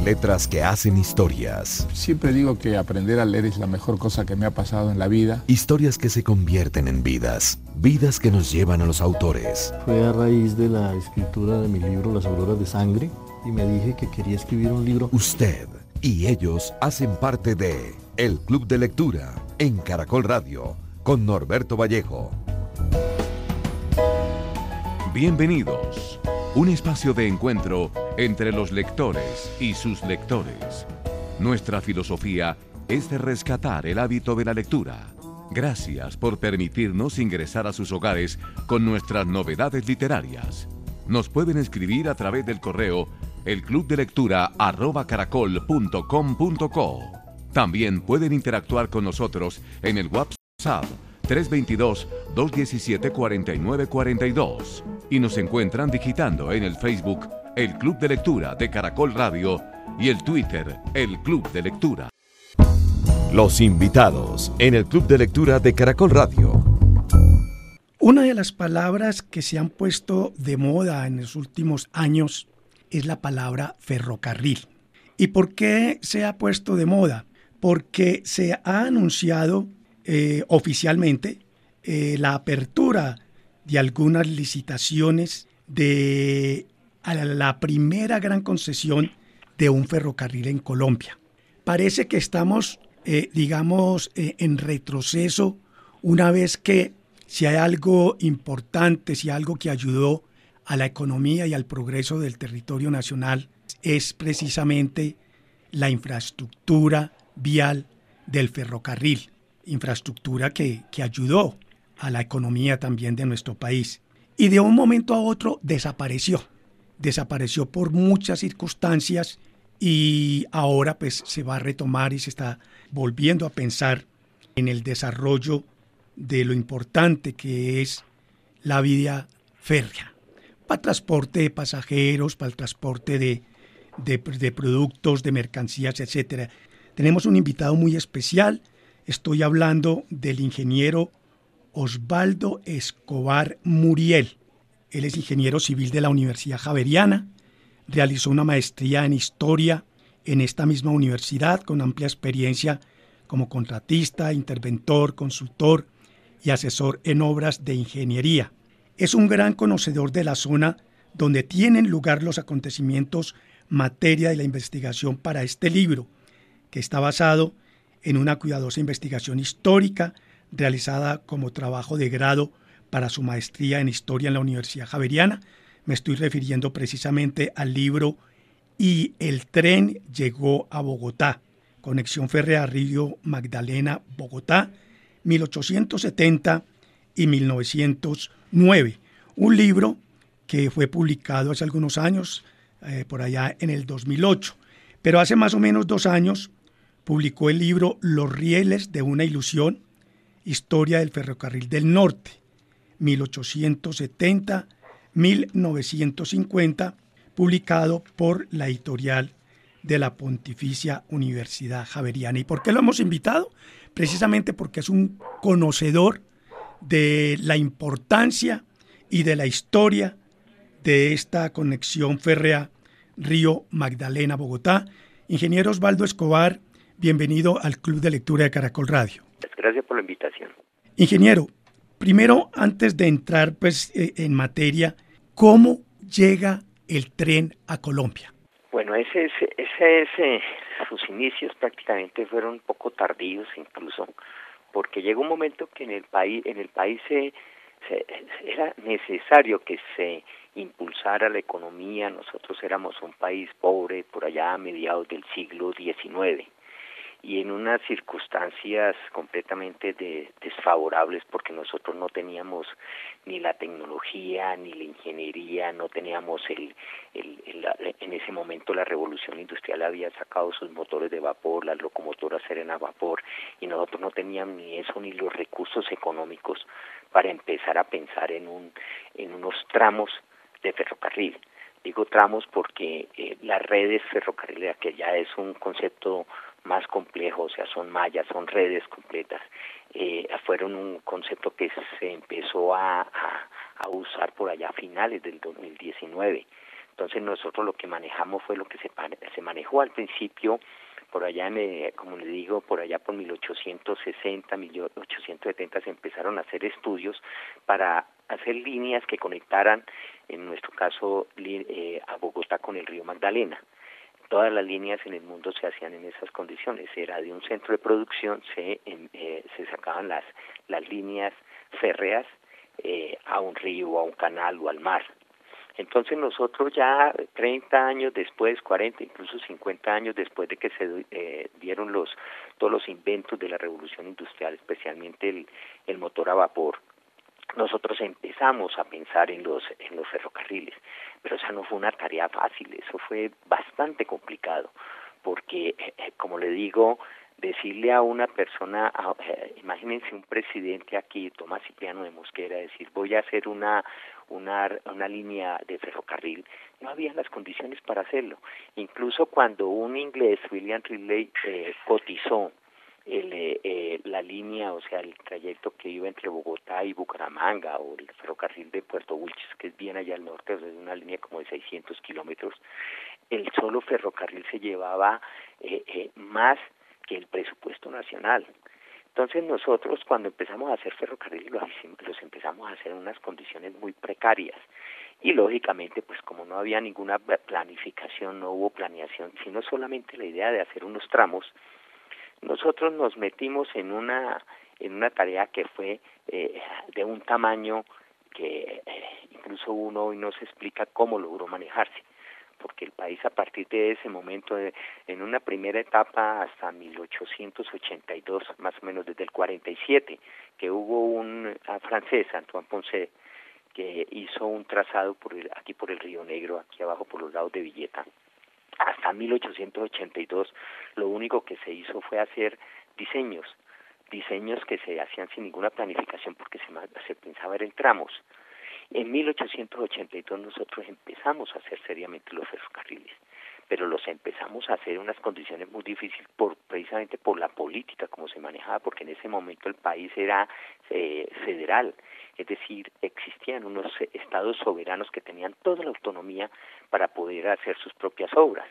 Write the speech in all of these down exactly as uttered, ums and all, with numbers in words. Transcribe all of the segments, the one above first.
letras que hacen historias. Siempre digo que aprender a leer es la mejor cosa que me ha pasado en la vida. Historias que se convierten en vidas. Vidas que nos llevan a los autores. Fue a raíz de la escritura de mi libro Las Auroras de Sangre y me dije que quería escribir un libro. Usted y ellos hacen parte de El Club de Lectura en Caracol Radio con Norberto Vallejo. Bienvenidos. Un espacio de encuentro entre los lectores y sus lectores. Nuestra filosofía es de rescatar el hábito de la lectura. Gracias por permitirnos ingresar a sus hogares con nuestras novedades literarias. Nos pueden escribir a través del correo elclubdelectura arroba caracol punto com punto co. También pueden interactuar con nosotros en el WhatsApp tres dos dos, dos uno siete, cuatro nueve cuatro dos y nos encuentran digitando en el Facebook El Club de Lectura de Caracol Radio y el Twitter El Club de Lectura. Los invitados en el Club de Lectura de Caracol Radio. Una de las palabras que se han puesto de moda en los últimos años es la palabra ferrocarril. ¿Y por qué se ha puesto de moda? Porque se ha anunciado eh, oficialmente eh, la apertura de algunas licitaciones de a la, la primera gran concesión de un ferrocarril en Colombia. Parece que estamos, eh, digamos, eh, en retroceso una vez que si hay algo importante, si hay algo que ayudó a la economía y al progreso del territorio nacional, es precisamente la infraestructura vial del ferrocarril, infraestructura que, que ayudó a la economía también de nuestro país. Y de un momento a otro desapareció, desapareció por muchas circunstancias y ahora pues se va a retomar y se está volviendo a pensar en el desarrollo de lo importante que es la vía férrea, para el transporte de pasajeros, para el transporte de, de, de productos, de mercancías, etcétera. Tenemos un invitado muy especial, estoy hablando del ingeniero Osvaldo Escobar Muriel. Él es ingeniero civil de la Universidad Javeriana, realizó una maestría en Historia en esta misma universidad con amplia experiencia como contratista, interventor, consultor y asesor en obras de ingeniería. Es un gran conocedor de la zona donde tienen lugar los acontecimientos materia de la investigación para este libro, que está basado en una cuidadosa investigación histórica realizada como trabajo de grado para su maestría en Historia en la Universidad Javeriana. Me estoy refiriendo precisamente al libro Y el tren llegó a Bogotá, Conexión Férrea Río Magdalena, Bogotá, mil ochocientos setenta y mil novecientos nueve. Un libro que fue publicado hace algunos años, eh, por allá en el dos mil ocho. Pero hace más o menos dos años publicó el libro Los rieles de una ilusión, Historia del Ferrocarril del Norte, mil ochocientos setenta a mil novecientos cincuenta, publicado por la editorial de la Pontificia Universidad Javeriana. ¿Y por qué lo hemos invitado? Precisamente porque es un conocedor de la importancia y de la historia de esta conexión férrea Río Magdalena-Bogotá. Ingeniero Osvaldo Escobar, bienvenido al Club de Lectura de Caracol Radio. Gracias por la invitación. Ingeniero, primero, antes de entrar pues, eh, en materia, ¿cómo llega el tren a Colombia? Bueno, ese, ese, ese, ese, sus inicios prácticamente fueron un poco tardíos incluso, porque llegó un momento que en el país, en el país se, se, era necesario que se impulsara la economía. Nosotros éramos un país pobre por allá a mediados del siglo diecinueve. Y en unas circunstancias completamente de, desfavorables, porque nosotros no teníamos ni la tecnología ni la ingeniería, no teníamos el, el, el en ese momento la revolución industrial había sacado sus motores de vapor, las locomotoras eran a vapor, y nosotros no teníamos ni eso ni los recursos económicos para empezar a pensar en un en unos tramos de ferrocarril. Digo tramos porque eh, las redes ferrocarrileras, que ya es un concepto más complejo, o sea, son mallas, son redes completas, eh, fueron un concepto que se empezó a, a, a usar por allá a finales del dos mil diecinueve. Entonces nosotros lo que manejamos fue lo que se, se manejó al principio, por allá, en, eh, como le digo, por allá por mil ochocientos sesenta, mil ochocientos setenta se empezaron a hacer estudios para hacer líneas que conectaran, en nuestro caso, eh, a Bogotá con el río Magdalena. Todas las líneas en el mundo se hacían en esas condiciones, era de un centro de producción, se, eh, se sacaban las, las líneas férreas eh, a un río, a un canal o al mar. Entonces nosotros ya treinta años después, cuarenta, incluso cincuenta años después de que se eh, dieron los todos los inventos de la revolución industrial, especialmente el, el motor a vapor, nosotros empezamos a pensar en los en los ferrocarriles, pero esa no fue una tarea fácil, eso fue bastante complicado, porque eh, como le digo, decirle a una persona, a, eh, imagínense un presidente aquí, Tomás Cipriano de Mosquera, decir voy a hacer una una una línea de ferrocarril, no había las condiciones para hacerlo. Incluso cuando un inglés, William Ridley, eh, cotizó el, eh, la línea, o sea, el trayecto que iba entre Bogotá y Bucaramanga, o el ferrocarril de Puerto Wilches, que es bien allá al norte, o sea, es una línea como de seiscientos kilómetros, el solo ferrocarril se llevaba eh, eh, más que el presupuesto nacional. Entonces nosotros cuando empezamos a hacer ferrocarriles los, los empezamos a hacer en unas condiciones muy precarias y lógicamente pues como no había ninguna planificación, no hubo planeación, sino solamente la idea de hacer unos tramos, nosotros nos metimos en una en una tarea que fue eh, de un tamaño que eh, incluso uno hoy no se explica cómo logró manejarse, porque el país a partir de ese momento, de, en una primera etapa hasta mil ochocientos ochenta y dos, más o menos desde el cuarenta y siete, que hubo un uh, francés, Antoine Ponce, que hizo un trazado por el, aquí por el Río Negro, aquí abajo por los lados de Villeta. Hasta mil ochocientos ochenta y dos lo único que se hizo fue hacer diseños, diseños que se hacían sin ninguna planificación porque se, se pensaba en tramos. En mil ochocientos ochenta y dos nosotros empezamos a hacer seriamente los ferrocarriles, pero los empezamos a hacer en unas condiciones muy difíciles por precisamente por la política como se manejaba, porque en ese momento el país era eh, federal, es decir, existían unos estados soberanos que tenían toda la autonomía para poder hacer sus propias obras.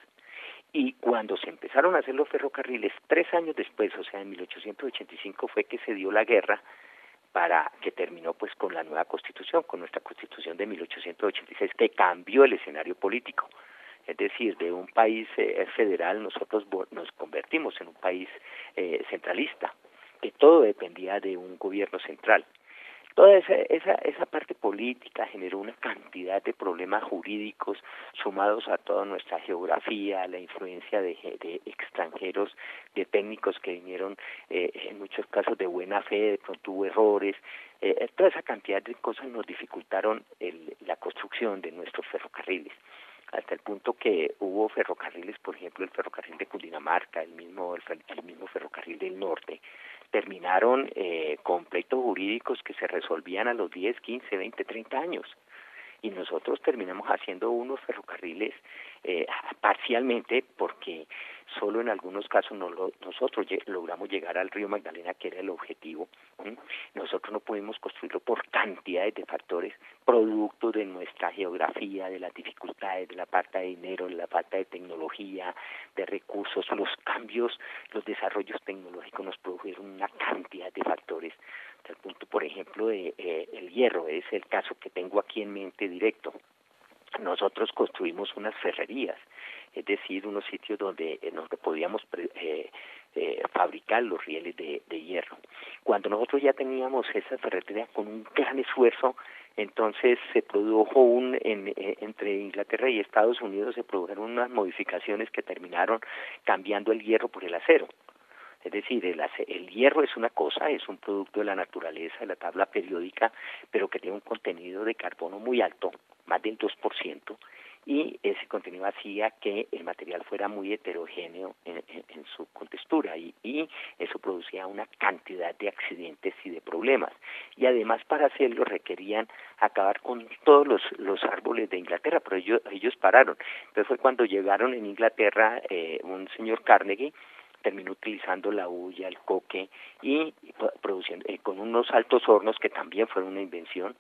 Y cuando se empezaron a hacer los ferrocarriles, tres años después, o sea, en mil ochocientos ochenta y cinco fue que se dio la guerra, para que terminó pues con la nueva Constitución, con nuestra Constitución de mil ochocientos ochenta y seis, que cambió el escenario político. Es decir, de un país eh, federal nosotros nos convertimos en un país eh, centralista, que todo dependía de un gobierno central. Toda esa, esa, esa parte política generó una cantidad de problemas jurídicos sumados a toda nuestra geografía, la influencia de, de extranjeros, de técnicos que vinieron eh, en muchos casos de buena fe, de pronto hubo errores, eh, toda esa cantidad de cosas nos dificultaron el, la construcción de nuestros ferrocarriles, hasta el punto que hubo ferrocarriles, por ejemplo el ferrocarril de Cundinamarca, el mismo, el, el mismo ferrocarril del norte, terminaron eh, con pleitos jurídicos que se resolvían a los diez, quince, veinte, treinta años. Y nosotros terminamos haciendo unos ferrocarriles eh, parcialmente porque solo en algunos casos no lo, nosotros logramos llegar al río Magdalena, que era el objetivo. ¿sí? Nosotros no pudimos construirlo por cantidades de factores, producto de nuestra geografía, de las dificultades, de la falta de dinero, de la falta de tecnología, de recursos, los cambios, los desarrollos tecnológicos nos produjeron una cantidad de factores. Al punto, por ejemplo, de eh, el hierro, es el caso que tengo aquí en mente directo. Nosotros construimos unas ferrerías, es decir, unos sitios donde, eh, donde podíamos eh, eh, fabricar los rieles de, de hierro. Cuando nosotros ya teníamos esa ferretería con un gran esfuerzo, entonces se produjo un, en, eh, entre Inglaterra y Estados Unidos se produjeron unas modificaciones que terminaron cambiando el hierro por el acero. Es decir, el, el hierro es una cosa, es un producto de la naturaleza, de la tabla periódica, pero que tiene un contenido de carbono muy alto, más del dos por ciento, y ese contenido hacía que el material fuera muy heterogéneo en, en, en su contextura, y, y eso producía una cantidad de accidentes y de problemas. Y además para hacerlo requerían acabar con todos los, los árboles de Inglaterra, pero ellos, ellos pararon. Entonces fue cuando llegaron en Inglaterra eh, un señor Carnegie, terminó utilizando la hulla, el coque y produciendo eh, con unos altos hornos que también fueron una invención.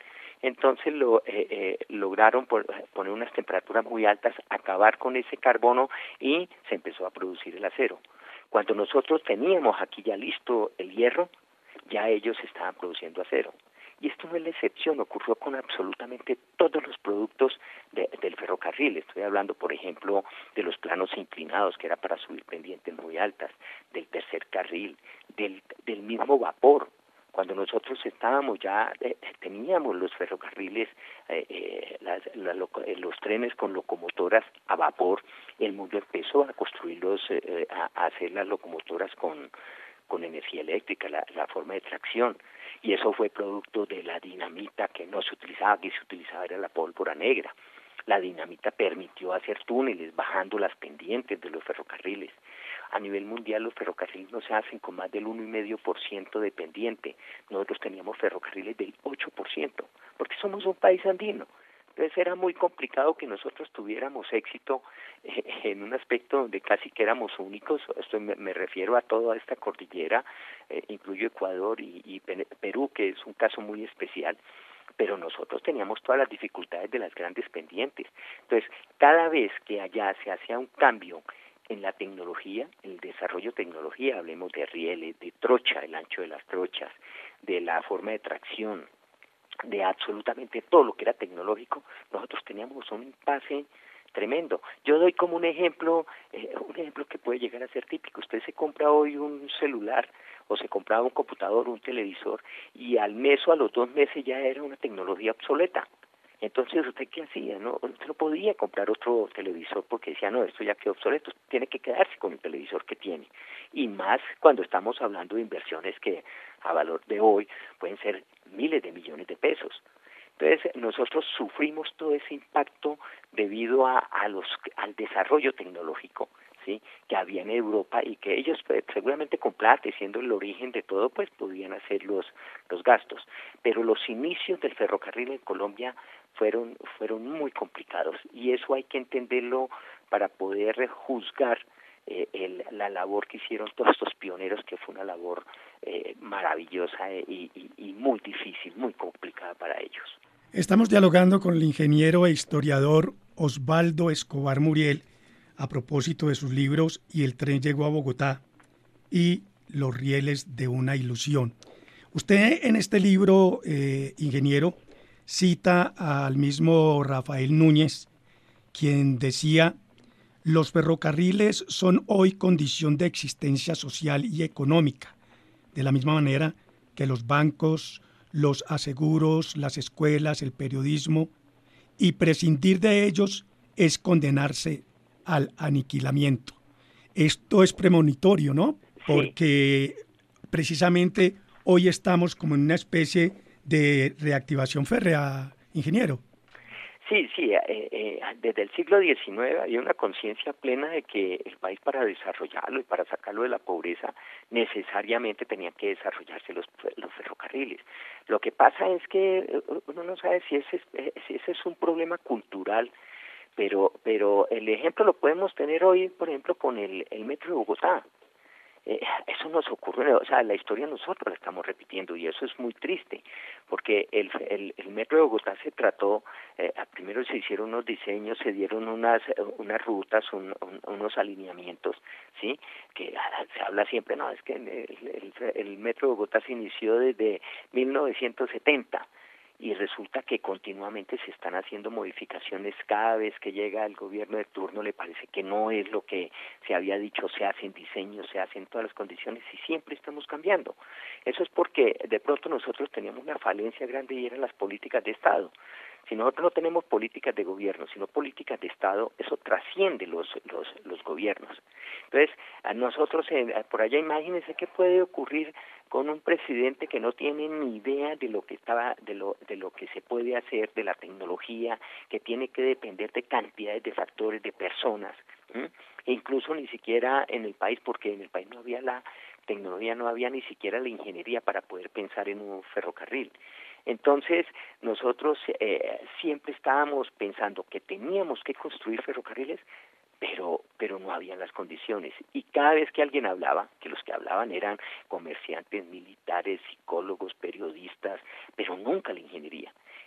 entonces lo eh, eh, lograron por, poner unas temperaturas muy altas, acabar con ese carbono y se empezó a producir el acero. Cuando nosotros teníamos aquí ya listo el hierro, ya ellos estaban produciendo acero. Y esto no es la excepción, ocurrió con absolutamente todos los productos de, del ferrocarril. Estoy hablando, por ejemplo, de los planos inclinados, que era para subir pendientes muy altas, del tercer carril, del, del mismo vapor. Cuando nosotros estábamos ya, eh, teníamos los ferrocarriles, eh, eh, las, la, eh, los trenes con locomotoras a vapor, el mundo empezó a construirlos, eh, a, a hacer las locomotoras con, con energía eléctrica, la, la forma de tracción. Y eso fue producto de la dinamita que no se utilizaba, que se utilizaba era la pólvora negra. La dinamita permitió hacer túneles bajando las pendientes de los ferrocarriles. A nivel mundial los ferrocarriles no se hacen con más del uno coma cinco por ciento de pendiente. Nosotros teníamos ferrocarriles del ocho por ciento, porque somos un país andino. Entonces era muy complicado que nosotros tuviéramos éxito eh, en un aspecto donde casi que éramos únicos. Esto me, me refiero a toda esta cordillera, eh, incluyo Ecuador y, y Perú, que es un caso muy especial, pero nosotros teníamos todas las dificultades de las grandes pendientes. Entonces, cada vez que allá se hacía un cambio en la tecnología, en el desarrollo de tecnología, hablemos de rieles, de trocha, el ancho de las trochas, de la forma de tracción, de absolutamente todo lo que era tecnológico, nosotros teníamos un impasse tremendo. Yo doy como un ejemplo, eh, un ejemplo que puede llegar a ser típico. Usted se compra hoy un celular o se compraba un computador, un televisor, y al mes o a los dos meses ya era una tecnología obsoleta. Entonces, ¿usted qué hacía? No, usted no podía comprar otro televisor porque decía, no, esto ya quedó obsoleto, tiene que quedarse con el televisor que tiene. Y más cuando estamos hablando de inversiones que a valor de hoy pueden ser miles de millones de pesos. Entonces, nosotros sufrimos todo ese impacto debido a, a los, al desarrollo tecnológico, ¿sí?, que había en Europa y que ellos, pues, seguramente con plata, siendo el origen de todo, pues podían hacer los, los gastos. Pero los inicios del ferrocarril en Colombia fueron, fueron muy complicados y eso hay que entenderlo para poder juzgar eh, el, la labor que hicieron todos estos pioneros, que fue una labor eh, maravillosa y, y, y muy difícil, muy complicada para ellos. Estamos dialogando con el ingeniero e historiador Osvaldo Escobar Muriel a propósito de sus libros Y el tren llegó a Bogotá y Los rieles de una ilusión. Usted en este libro, eh, ingeniero, cita al mismo Rafael Núñez, quien decía: los ferrocarriles son hoy condición de existencia social y económica, de la misma manera que los bancos, los aseguros, las escuelas, el periodismo, y prescindir de ellos es condenarse al aniquilamiento. Esto es premonitorio, ¿no? Porque precisamente hoy estamos como en una especie de reactivación férrea, ingeniero. Sí, sí, eh, eh, desde el siglo diecinueve había una conciencia plena de que el país, para desarrollarlo y para sacarlo de la pobreza, necesariamente tenía que desarrollarse los, los ferrocarriles. Lo que pasa es que uno no sabe si ese, si ese es un problema cultural, pero pero el ejemplo lo podemos tener hoy, por ejemplo, con el, el metro de Bogotá. Eh, eso nos ocurre, o sea, la historia nosotros la estamos repitiendo y eso es muy triste, porque el, el, el metro de Bogotá se trató, eh, primero se hicieron unos diseños, se dieron unas unas rutas, un, un, unos alineamientos, ¿sí? Que se habla siempre, no, es que el, el, el metro de Bogotá se inició desde mil novecientos setenta. Y resulta que continuamente se están haciendo modificaciones. Cada vez que llega el gobierno de turno le parece que no es lo que se había dicho, se hacen diseños, se hacen todas las condiciones y siempre estamos cambiando. Eso es porque de pronto nosotros teníamos una falencia grande y eran las políticas de Estado. Si nosotros no tenemos políticas de gobierno, sino políticas de Estado, eso trasciende los los, los gobiernos. Entonces, a nosotros, eh, por allá, imagínense qué puede ocurrir con un presidente que no tiene ni idea de lo que estaba, de lo de lo que se puede hacer, de la tecnología, que tiene que depender de cantidades de factores, de personas, ¿m? E incluso ni siquiera en el país, porque en el país no había la tecnología, no había ni siquiera la ingeniería para poder pensar en un ferrocarril. Entonces, nosotros eh, siempre estábamos pensando que teníamos que construir ferrocarriles, pero pero no habían las condiciones. Y cada vez que alguien hablaba, que los que hablaban eran comerciantes, militares, psicólogos, periodistas, pero nunca la ingeniería.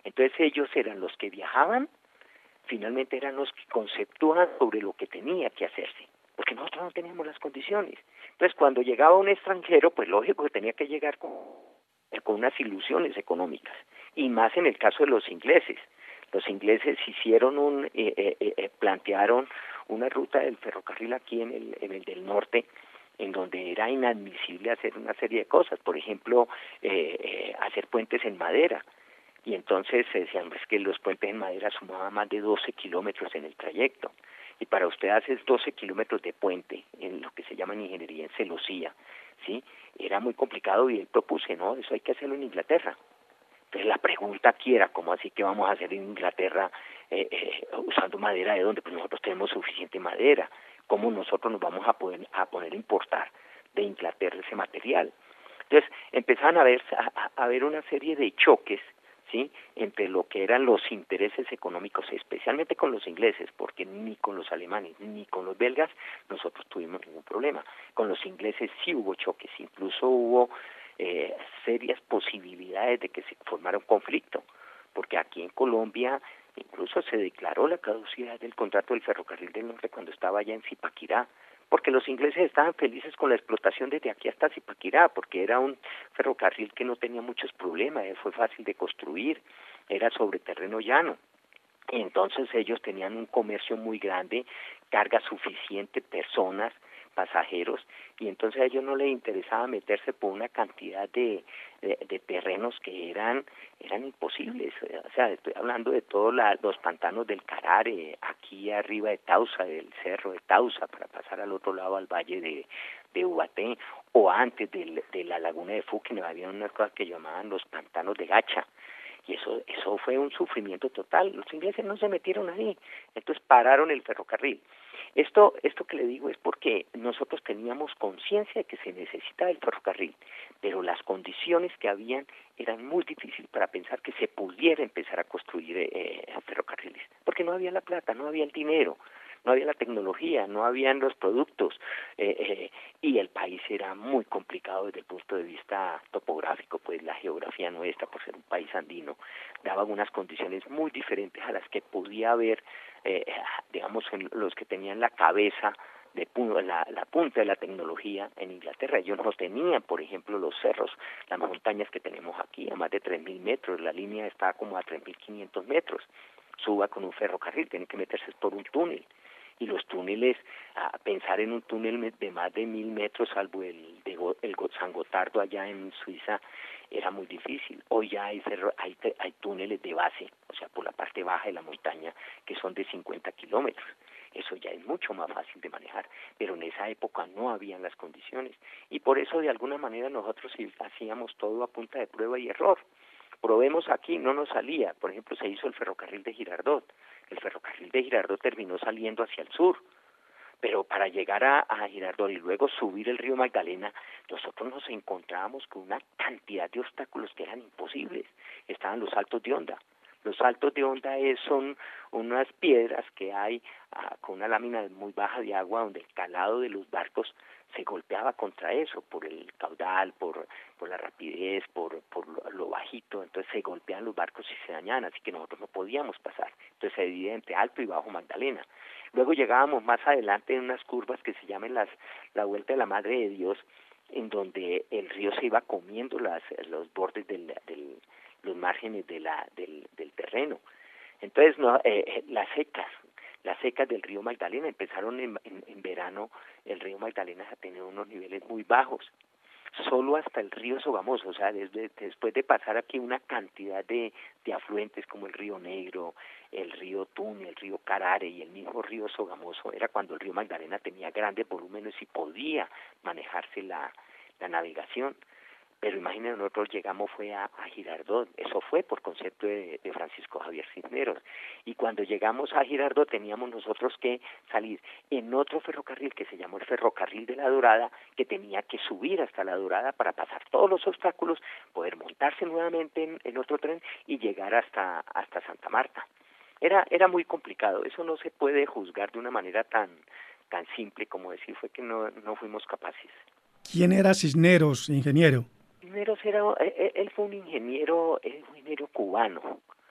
Entonces ellos eran los que viajaban, finalmente eran los que conceptuaban sobre lo que tenía que hacerse, porque nosotros no teníamos las condiciones. Entonces cuando llegaba un extranjero, pues lógico que tenía que llegar con, con unas ilusiones económicas, y más en el caso de los ingleses. Los ingleses hicieron un, eh, eh, eh, plantearon una ruta del ferrocarril aquí en el, en el del norte, en donde era inadmisible hacer una serie de cosas, por ejemplo, eh, eh, hacer puentes en madera. Y entonces se decían pues, que los puentes en madera sumaban más de doce kilómetros en el trayecto. Y para usted hacer doce kilómetros de puente, en lo que se llama en ingeniería en celosía, ¿sí? Era muy complicado y él propuse, no, eso hay que hacerlo en Inglaterra. Entonces la pregunta aquí era, ¿cómo así que vamos a hacer en Inglaterra eh, eh, usando madera de dónde? Pues nosotros tenemos suficiente madera. ¿Cómo nosotros nos vamos a poder a poner a importar de Inglaterra ese material? Entonces empezaron a ver a, a ver una serie de choques, ¿sí? Entre lo que eran los intereses económicos, especialmente con los ingleses, porque ni con los alemanes ni con los belgas nosotros tuvimos ningún problema. Con los ingleses sí hubo choques, incluso hubo eh, serias posibilidades de que se formara un conflicto, porque aquí en Colombia incluso se declaró la caducidad del contrato del ferrocarril del norte cuando estaba allá en Zipaquirá, porque los ingleses estaban felices con la explotación desde aquí hasta Zipaquirá, porque era un ferrocarril que no tenía muchos problemas, fue fácil de construir, era sobre terreno llano. Y entonces ellos tenían un comercio muy grande, carga suficiente, personas, pasajeros, y entonces a ellos no les interesaba meterse por una cantidad de, de, de terrenos que eran eran imposibles. O sea, estoy hablando de todos los pantanos del Carare, aquí arriba de Tausa, del cerro de Tausa, para pasar al otro lado al valle de, de Ubaté, o antes de, de la laguna de Fuquene había unas cosas que llamaban los pantanos de Gacha. Y eso eso fue un sufrimiento total. Los ingleses no se metieron ahí, entonces pararon el ferrocarril. Esto esto que le digo es porque nosotros teníamos conciencia de que se necesitaba el ferrocarril, pero las condiciones que habían eran muy difíciles para pensar que se pudiera empezar a construir eh, ferrocarriles, porque no había la plata, no había el dinero, no había la tecnología, no habían los productos, eh, eh, y el país era muy complicado desde el punto de vista topográfico, pues la geografía nuestra, por ser un país andino, daba unas condiciones muy diferentes a las que podía haber, eh, digamos, en los que tenían la cabeza, de la, la punta de la tecnología en Inglaterra. Ellos no tenían, por ejemplo, los cerros, las montañas que tenemos aquí, a más de tres mil metros, la línea está como a tres mil quinientos metros. Suba con un ferrocarril, tiene que meterse por un túnel. Y los túneles, a pensar en un túnel de más de mil metros, salvo el de el San Gotardo allá en Suiza, era muy difícil. Hoy ya hay, ferro, hay, hay túneles de base, o sea, por la parte baja de la montaña, que son de cincuenta kilómetros. Eso ya es mucho más fácil de manejar, pero en esa época no habían las condiciones. Y por eso, de alguna manera, nosotros hacíamos todo a punta de prueba y error. Probemos aquí, no nos salía. Por ejemplo, se hizo el ferrocarril de Girardot. El ferrocarril de Girardot terminó saliendo hacia el sur, pero para llegar a, a Girardot y luego subir el río Magdalena, nosotros nos encontrábamos con una cantidad de obstáculos que eran imposibles. Estaban los saltos de onda. Los saltos de onda es, son unas piedras que hay ah, con una lámina muy baja de agua donde el calado de los barcos se golpeaba contra eso, por el caudal, por por la rapidez, por por lo, lo bajito, entonces se golpeaban los barcos y se dañaban, así que nosotros no podíamos pasar. Entonces se dividía entre Alto y Bajo Magdalena. Luego llegábamos más adelante en unas curvas que se llaman las la Vuelta de la Madre de Dios, en donde el río se iba comiendo las los bordes del, del los márgenes de la del, del terreno. Entonces no eh, las secas Las secas del río Magdalena empezaron en, en, en verano, el río Magdalena a tener unos niveles muy bajos, solo hasta el río Sogamoso, o sea, desde, después de pasar aquí una cantidad de, de afluentes como el río Negro, el río Tune, el río Carare y el mismo río Sogamoso, era cuando el río Magdalena tenía grandes volúmenes y podía manejarse la, la navegación. Pero imagínense, nosotros llegamos fue a, a Girardot, eso fue por concepto de, de Francisco Javier Cisneros, y cuando llegamos a Girardot teníamos nosotros que salir en otro ferrocarril que se llamó el Ferrocarril de la Dorada, que tenía que subir hasta la Dorada para pasar todos los obstáculos, poder montarse nuevamente en, en otro tren y llegar hasta, hasta Santa Marta. Era, era muy complicado, eso no se puede juzgar de una manera tan, tan simple como decir fue que no, no fuimos capaces. ¿Quién era Cisneros, ingeniero? Cisneros era, él fue un ingeniero, un ingeniero cubano,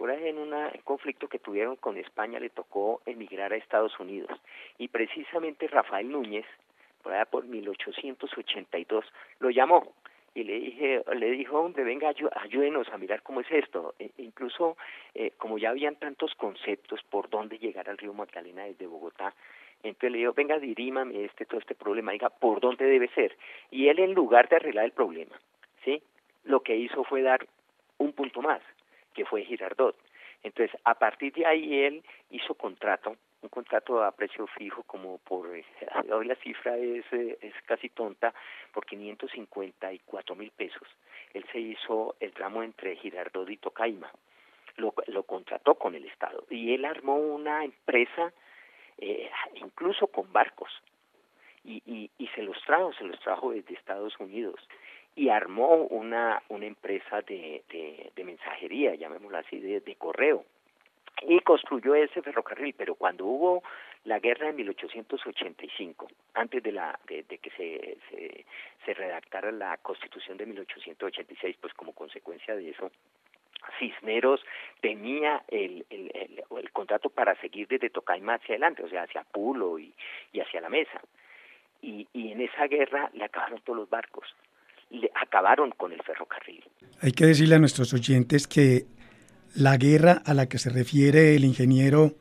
por ahí en una, un conflicto que tuvieron con España, le tocó emigrar a Estados Unidos. Y precisamente Rafael Núñez, por allá por mil ochocientos ochenta y dos, lo llamó y le dije, le dijo, hombre, venga, ayúdenos a mirar cómo es esto. E incluso, eh, como ya habían tantos conceptos por dónde llegar al río Magdalena desde Bogotá, entonces le digo, venga, dirímame este, todo este problema, diga, ¿por dónde debe ser? Y él, en lugar de arreglar el problema, ¿sí?, lo que hizo fue dar un punto más, que fue Girardot. Entonces, a partir de ahí, él hizo contrato, un contrato a precio fijo, como por, hoy la cifra es, es casi tonta, por quinientos cincuenta y cuatro mil pesos. Él se hizo el tramo entre Girardot y Tocaima, lo, lo contrató con el Estado, y él armó una empresa, eh, incluso con barcos, y, y, y se los trajo, se los trajo desde Estados Unidos, y armó una, una empresa de, de, de mensajería, llamémosla así, de, de correo, y construyó ese ferrocarril. Pero cuando hubo la guerra de mil ochocientos ochenta y cinco, antes de la de, de que se, se se redactara la Constitución de mil ochocientos ochenta y seis, pues como consecuencia de eso, Cisneros tenía el, el, el, el contrato para seguir desde Tocaima hacia adelante, o sea, hacia Pulo y, y hacia la Mesa, y, y en esa guerra le acabaron todos los barcos, le acabaron con el ferrocarril. Hay que decirle a nuestros oyentes que la guerra a la que se refiere el ingeniero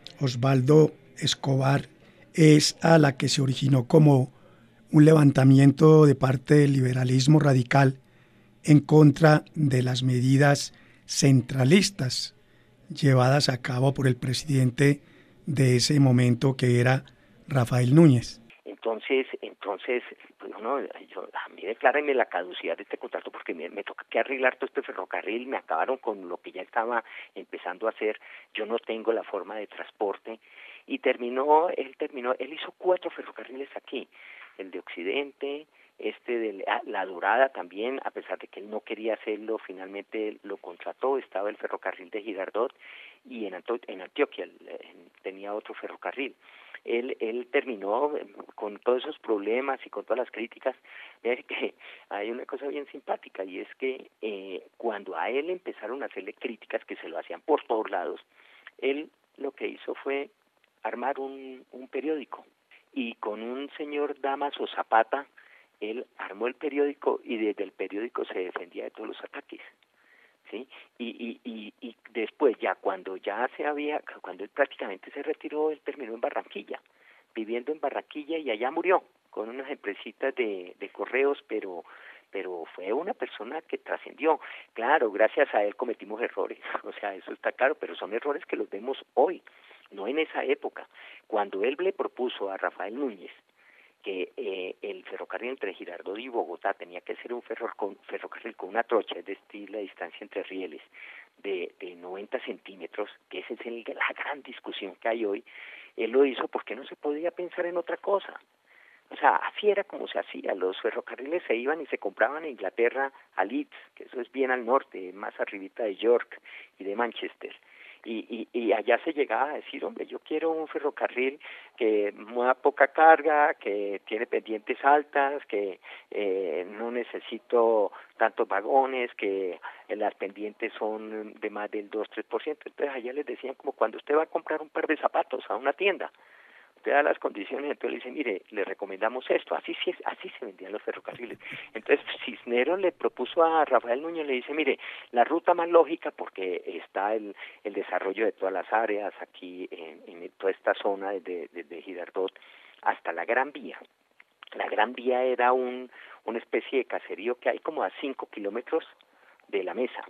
Osvaldo Escobar es a la que se originó como un levantamiento de parte del liberalismo radical en contra de las medidas centralistas llevadas a cabo por el presidente de ese momento, que era Rafael Núñez. Entonces, entonces, pues no, yo, a mí declárenme la caducidad de este contrato, porque me, me toca que arreglar todo este ferrocarril, me acabaron con lo que ya estaba empezando a hacer, yo no tengo la forma de transporte, y terminó, él terminó, él hizo cuatro ferrocarriles aquí, el de Occidente, este de La Dorada también, a pesar de que él no quería hacerlo, finalmente lo contrató, estaba el ferrocarril de Girardot, y en, Anto en Antioquia en, tenía otro ferrocarril. Él, él terminó con todos esos problemas y con todas las críticas. Mire que hay una cosa bien simpática, y es que eh, cuando a él empezaron a hacerle críticas, que se lo hacían por todos lados, él lo que hizo fue armar un, un periódico, y con un señor Damaso Zapata, él armó el periódico, y desde el periódico se defendía de todos los ataques, ¿sí? Y, y, y, y después, ya cuando ya se había, cuando él prácticamente se retiró, él terminó en Barranquilla, viviendo en Barranquilla, y allá murió con unas empresitas de, de correos, pero pero fue una persona que trascendió. Claro, gracias a él cometimos errores, o sea, eso está claro, pero son errores que los vemos hoy, no en esa época. Cuando él le propuso a Rafael Núñez que eh, el ferrocarril entre Girardot y Bogotá tenía que ser un ferro, con, ferrocarril con una trocha, es decir, la distancia entre rieles de, de noventa centímetros, que esa es el, la gran discusión que hay hoy, él lo hizo porque no se podía pensar en otra cosa. O sea, así era como se hacía. Los ferrocarriles se iban y se compraban en Inglaterra a Leeds, que eso es bien al norte, más arribita de York y de Manchester. Y, y, y allá se llegaba a decir, hombre, yo quiero un ferrocarril que mueva poca carga, que tiene pendientes altas, que eh, no necesito tantos vagones, que las pendientes son de más del dos a tres por ciento. Entonces allá les decían como cuando usted va a comprar un par de zapatos a una tienda, usted da las condiciones, entonces le dice, mire, le recomendamos esto, así así se vendían los ferrocarriles. Entonces Cisneros le propuso a Rafael Núñez, le dice, mire, la ruta más lógica, porque está el, el desarrollo de todas las áreas aquí en, en toda esta zona desde, desde Girardot hasta la Gran Vía. La Gran Vía era un, una especie de caserío que hay como a cinco kilómetros de la Mesa.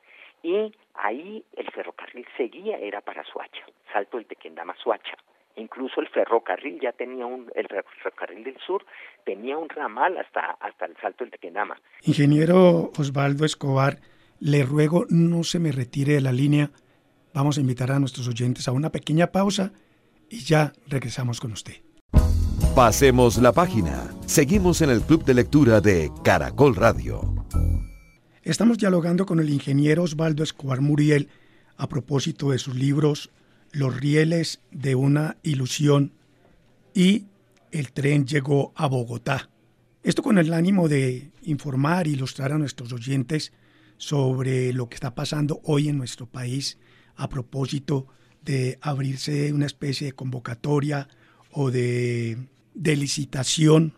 Y ahí el ferrocarril seguía, era para Soacha, Salto del Tequendama, Soacha. Incluso el ferrocarril ya tenía un, el ferrocarril del sur tenía un ramal hasta, hasta el Salto del Tequendama. Ingeniero Osvaldo Escobar, le ruego no se me retire de la línea. Vamos a invitar a nuestros oyentes a una pequeña pausa y ya regresamos con usted. Pasemos la página. Seguimos en el Club de Lectura de Caracol Radio. Estamos dialogando con el ingeniero Osvaldo Escobar Muriel a propósito de sus libros Los rieles de una ilusión y El tren llegó a Bogotá. Esto con el ánimo de informar e ilustrar a nuestros oyentes sobre lo que está pasando hoy en nuestro país a propósito de abrirse una especie de convocatoria o de, de licitación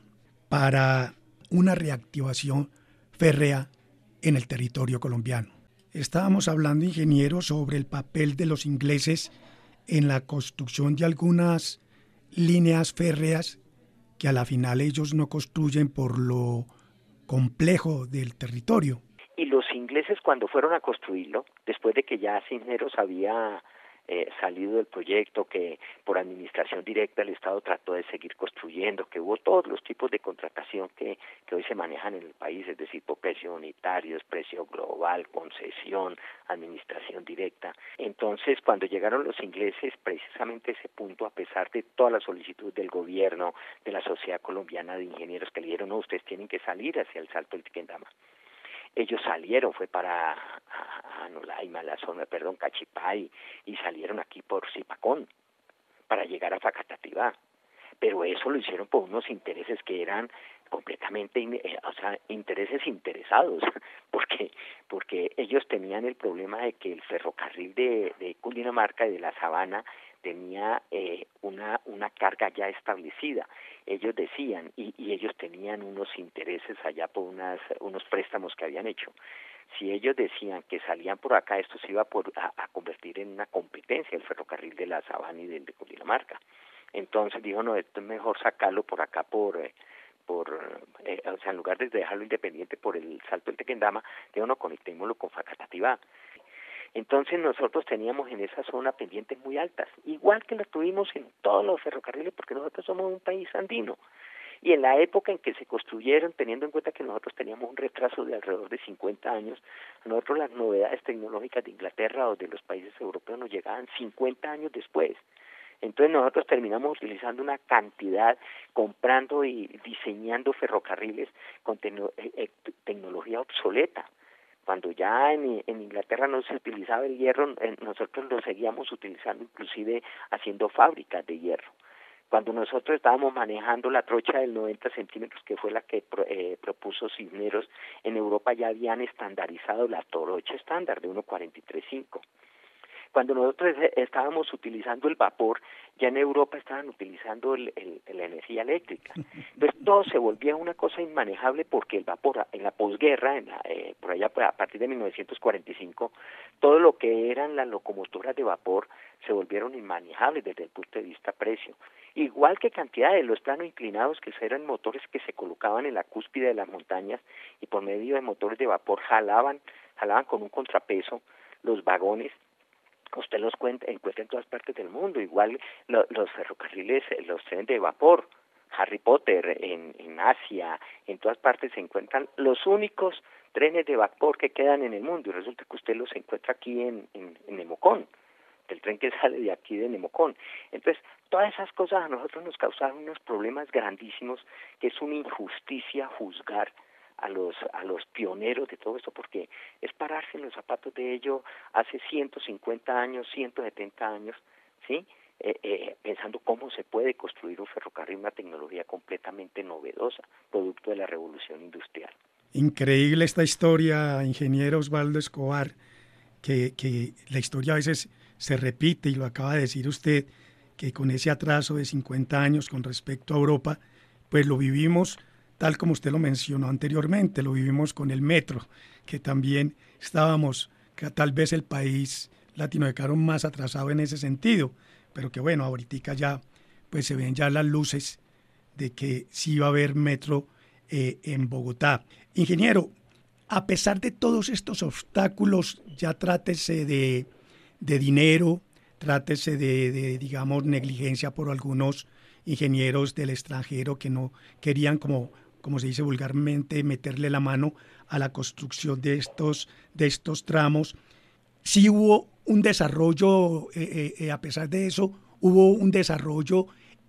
para una reactivación férrea en el territorio colombiano. Estábamos hablando, ingeniero, sobre el papel de los ingleses en la construcción de algunas líneas férreas que a la final ellos no construyen por lo complejo del territorio. Y los ingleses, cuando fueron a construirlo, después de que ya Cisneros había eh, salido del proyecto, que por administración directa el Estado trató de seguir construyendo, que hubo todos los tipos de contratación que, que hoy se manejan en el país, es decir, por precio unitario, precio global, concesión, administración directa. Entonces, cuando llegaron los ingleses, precisamente ese punto, a pesar de toda la solicitud del gobierno, de la Sociedad Colombiana de Ingenieros, que le dijeron, no, ustedes tienen que salir hacia el Salto del Tequendama. Ellos salieron, fue para Anolaima, la zona, perdón, Cachipá, y, y salieron aquí por Zipacón para llegar a Facatativá. Pero eso lo hicieron por unos intereses que eran completamente, eh, o sea, intereses interesados, porque porque ellos tenían el problema de que el ferrocarril de, de Cundinamarca y de la Sabana tenía eh, una una carga ya establecida. Ellos decían, y, y ellos tenían unos intereses allá por unas unos préstamos que habían hecho. Si ellos decían que salían por acá, esto se iba por, a, a convertir en una competencia el ferrocarril de la Sabana y del de Cundinamarca. Entonces dijo, no, esto es mejor sacarlo por acá, por, eh, por eh, o sea, en lugar de dejarlo independiente por el Salto del Tequendama, dijo, no, conectémoslo con Facatativá. Entonces nosotros teníamos en esa zona pendientes muy altas, igual que las tuvimos en todos los ferrocarriles, porque nosotros somos un país andino. Y en la época en que se construyeron, teniendo en cuenta que nosotros teníamos un retraso de alrededor de cincuenta años, a nosotros las novedades tecnológicas de Inglaterra o de los países europeos nos llegaban cincuenta años después. Entonces nosotros terminamos utilizando una cantidad, comprando y diseñando ferrocarriles con tecno, eh, tecnología obsoleta. Cuando ya en, en Inglaterra no se utilizaba el hierro, eh, nosotros lo seguíamos utilizando, inclusive haciendo fábricas de hierro. Cuando nosotros estábamos manejando la trocha del noventa centímetros, que fue la que eh, propuso Cisneros, en Europa ya habían estandarizado la trocha estándar de uno cuarenta y tres cinco. Cuando nosotros estábamos utilizando el vapor, ya en Europa estaban utilizando el, el, la energía eléctrica. Entonces todo se volvía una cosa inmanejable porque el vapor, en la posguerra, en la, eh, por allá a partir de mil novecientos cuarenta y cinco, todo lo que eran las locomotoras de vapor se volvieron inmanejables desde el punto de vista precio. Igual que cantidad de los planos inclinados, que eran motores que se colocaban en la cúspide de las montañas y por medio de motores de vapor jalaban, jalaban con un contrapeso los vagones. Usted los cuenta, encuentra en todas partes del mundo, igual lo, los ferrocarriles, los trenes de vapor, Harry Potter, en, en Asia, en todas partes se encuentran los únicos trenes de vapor que quedan en el mundo, y resulta que usted los encuentra aquí en, en, en Nemocón, el tren que sale de aquí de Nemocón. Entonces, todas esas cosas a nosotros nos causaron unos problemas grandísimos, que es una injusticia juzgar a los a los pioneros de todo esto, porque es pararse en los zapatos de ellos hace ciento cincuenta años, ciento setenta años, ¿sí? Eh, eh, pensando cómo se puede construir un ferrocarril, una tecnología completamente novedosa, producto de la revolución industrial. Increíble esta historia, ingeniero Osvaldo Escobar, que, que la historia a veces se repite, y lo acaba de decir usted, que con ese atraso de cincuenta años con respecto a Europa, pues lo vivimos tal como usted lo mencionó anteriormente, lo vivimos con el metro, que también estábamos, que tal vez el país latinoamericano más atrasado en ese sentido, pero que bueno, ahorita ya pues se ven ya las luces de que sí va a haber metro eh, en Bogotá. Ingeniero, a pesar de todos estos obstáculos, ya trátese de, de dinero, trátese de, de, digamos, negligencia por algunos ingenieros del extranjero que no querían, como, como se dice vulgarmente, meterle la mano a la construcción de estos, de estos tramos. Sí hubo un desarrollo, eh, eh, a pesar de eso, hubo un desarrollo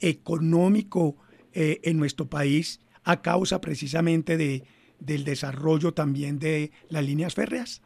económico eh, en nuestro país a causa precisamente de, del desarrollo también de las líneas férreas.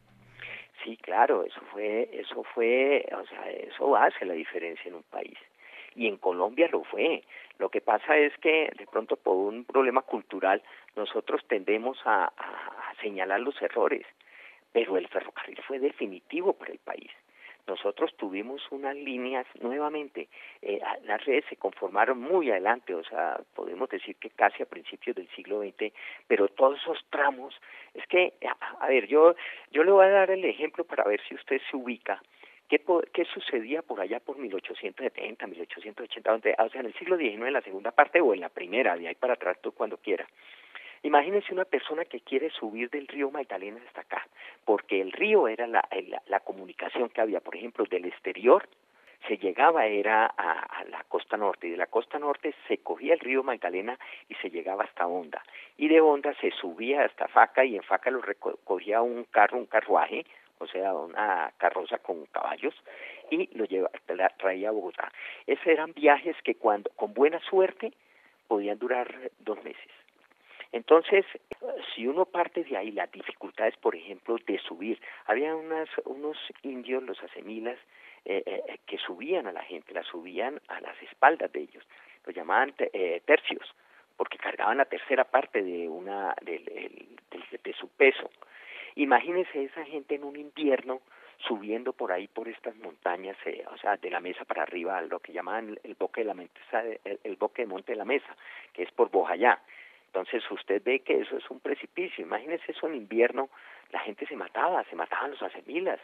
Sí, claro, eso fue, eso fue, o sea, eso hace la diferencia en un país. Y en Colombia lo fue. Lo que pasa es que de pronto por un problema cultural nosotros tendemos a, a, a señalar los errores. pero el ferrocarril fue definitivo para el país. Nosotros tuvimos unas líneas nuevamente, eh, las redes se conformaron muy adelante, o sea, podemos decir que casi a principios del siglo veinte, pero todos esos tramos, es que, a, a ver, yo yo le voy a dar el ejemplo para ver si usted se ubica. ¿Qué, ¿Qué sucedía por allá por mil ochocientos setenta, mil ochocientos ochenta, donde, o sea, en el siglo diecinueve, en la segunda parte o en la primera, de ahí para atrás, tú cuando quiera? Imagínense una persona que quiere subir del río Magdalena hasta acá, porque el río era la, la, la comunicación que había, por ejemplo, del exterior, se llegaba era a, a la costa norte, y de la costa norte se cogía el río Magdalena y se llegaba hasta Honda, y de Honda se subía hasta Faca, y en Faca lo recogía un carro, un carruaje, o sea, una carroza con caballos, y lo lleva, la traía a Bogotá. Esos eran viajes que cuando, con buena suerte, podían durar dos meses. Entonces, si uno parte de ahí, las dificultades, por ejemplo, de subir, había unas, unos indios, los asemilas, eh, eh, que subían a la gente, la subían a las espaldas de ellos, los llamaban eh, tercios, porque cargaban la tercera parte de una de, de, de, de su peso. Imagínense esa gente en un invierno subiendo por ahí por estas montañas, eh, o sea, de la mesa para arriba, lo que llamaban el boque de la mesa, el, el boque de monte de la mesa, que es por Bojayá. Entonces usted ve que eso es un precipicio. Imagínese eso en invierno, la gente se mataba, se mataban los asemilas.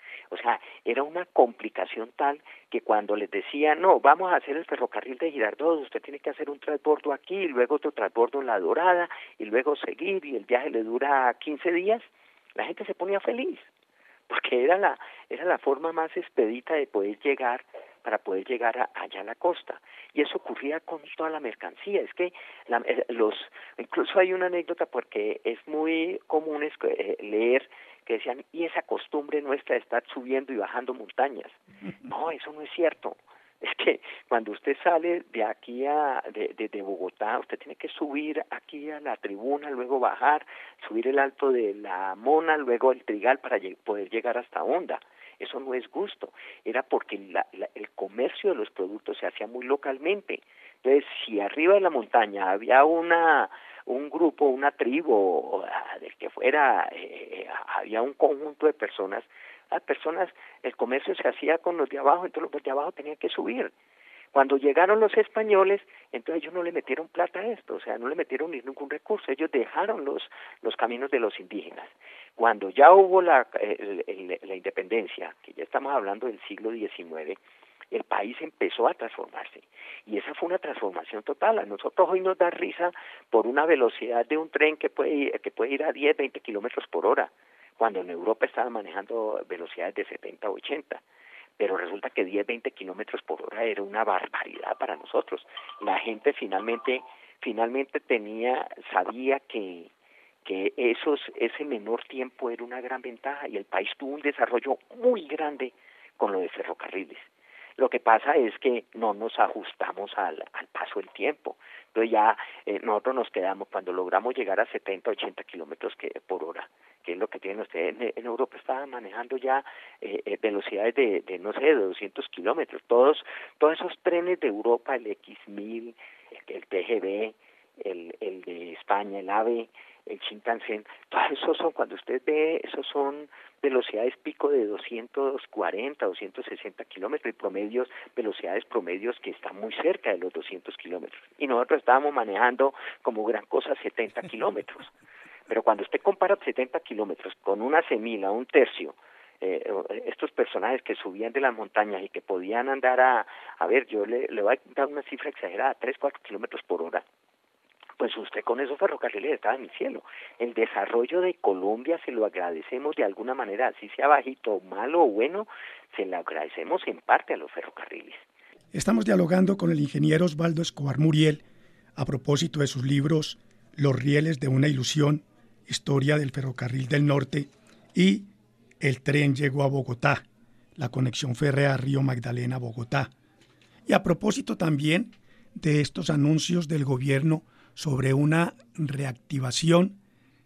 O sea, era una complicación tal que cuando les decían, no, vamos a hacer el ferrocarril de Girardot, usted tiene que hacer un transbordo aquí, y luego otro transbordo en La Dorada, y luego seguir, y el viaje le dura quince días, la gente se ponía feliz, porque era la, era la forma más expedita de poder llegar, para poder llegar a, allá a la costa. Y eso ocurría con toda la mercancía. Es que la, los incluso hay una anécdota porque es muy común es, eh, leer que decían, y esa costumbre nuestra de estar subiendo y bajando montañas. No, eso no es cierto. Es que cuando usted sale de aquí a de, de, de Bogotá, usted tiene que subir aquí a la tribuna, luego bajar, subir el alto de la Mona, luego el Trigal para lleg- poder llegar hasta Honda. Eso no es gusto, era porque la, la, el comercio de los productos se hacía muy localmente. Entonces, si arriba de la montaña había una un grupo, una tribu, del que fuera, eh, había un conjunto de personas, las personas, el comercio se hacía con los de abajo, entonces los de abajo tenían que subir. Cuando llegaron los españoles, entonces ellos no le metieron plata a esto, o sea, no le metieron ni ningún recurso, ellos dejaron los los caminos de los indígenas. Cuando ya hubo la, el, el, la independencia, que ya estamos hablando del siglo diecinueve, el país empezó a transformarse, y esa fue una transformación total. A nosotros hoy nos da risa por una velocidad de un tren que puede ir, que puede ir a diez, veinte kilómetros por hora, cuando en Europa estaban manejando velocidades de setenta, ochenta. Pero resulta que diez, veinte kilómetros por hora era una barbaridad para nosotros. La gente finalmente finalmente tenía sabía que que esos ese menor tiempo era una gran ventaja, y el país tuvo un desarrollo muy grande con lo de ferrocarriles. Lo que pasa es que no nos ajustamos al, al paso del tiempo. Entonces ya eh, nosotros nos quedamos, cuando logramos llegar a setenta, ochenta kilómetros por hora, que es lo que tienen ustedes. En, en Europa estaban manejando ya eh, eh, velocidades de, de, no sé, de doscientos kilómetros. Todos, todos esos trenes de Europa, el equis mil, el, el T G V, el, el de España, el AVE, el Shinkansen, todos esos son, cuando usted ve, esos son velocidades pico de doscientos cuarenta, doscientos sesenta kilómetros, y promedios, velocidades promedios que están muy cerca de los doscientos kilómetros. Y nosotros estábamos manejando como gran cosa setenta kilómetros. Pero cuando usted compara setenta kilómetros con una semila, un tercio, eh, estos personajes que subían de las montañas y que podían andar a, a ver, yo le, le voy a dar una cifra exagerada, tres, cuatro kilómetros por hora, pues usted con esos ferrocarriles estaba en el cielo. El desarrollo de Colombia se lo agradecemos de alguna manera, así sea bajito, malo o bueno, se lo agradecemos en parte a los ferrocarriles. Estamos dialogando con el ingeniero Osvaldo Escobar Muriel a propósito de sus libros Los rieles de una ilusión, Historia del ferrocarril del norte, y El tren llegó a Bogotá, la conexión férrea Río Magdalena-Bogotá. Y a propósito también de estos anuncios del gobierno sobre una reactivación